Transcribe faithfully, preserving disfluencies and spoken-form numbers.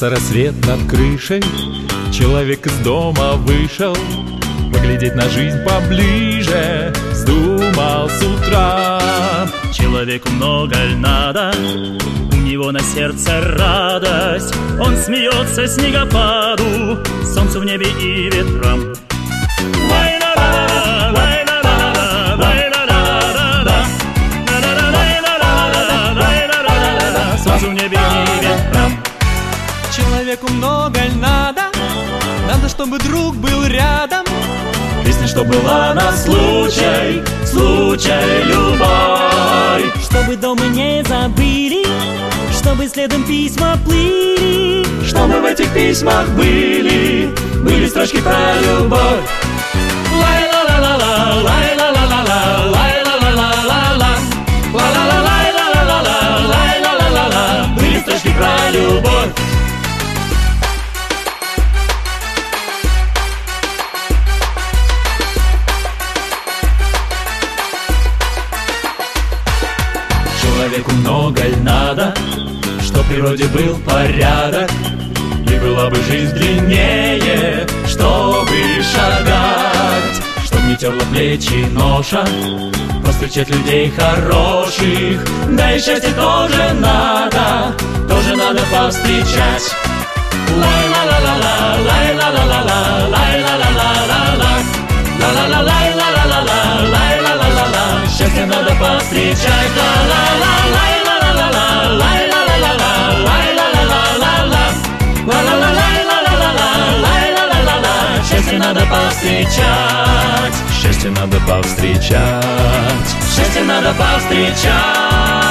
Зажегся рассвет над крышей, человек из дома вышел поглядеть на жизнь поближе, вздумал с утра. Человеку много ль надо, у него на сердце радость. Он смеется снегопаду, солнцу в небе и ветрам. Солнцу в небе и ветрам. Человеку много ль надо, надо, чтобы друг был рядом. Песня, что была на случай, случай любой. Чтобы дома не забыли, чтобы следом письма плыли, чтобы в этих письмах были, были строчки про любовь. Лай-ла-ла-ла-ла, лай-ла-ла-ла-ла, лай-ла-ла-ла-ла-ла, ла-ла-ла-лай-ла-ла-ла, лай-ла-ла-ла-ла, были строчки про любовь. Человеку много ль надо, что в природе был порядок, и была бы жизнь длиннее, чтобы шагать, чтоб не терла плечи ноша, просто встречать людей хороших. Да и счастье тоже надо, тоже надо повстречать. Лай-ла-ла-ла-ла, лай-ла-ла-ла-ла, лай-ла-ла-ла-ла-ла, ла-ла-ла-лай-ла-ла-ла-ла, лай-ла-ла-ла-ла. Счастье надо повстречать. Ла-ла-ла-ла-ла, лай-ла-ла-ла-ла, лай-ла-ла-ла-ла-ла, ла-ла-ла-лай-ла-ла-ла, лай-ла-ла-ла-ла. Счастье надо повстречать. Счастье надо повстречать. Счастье надо повстречать.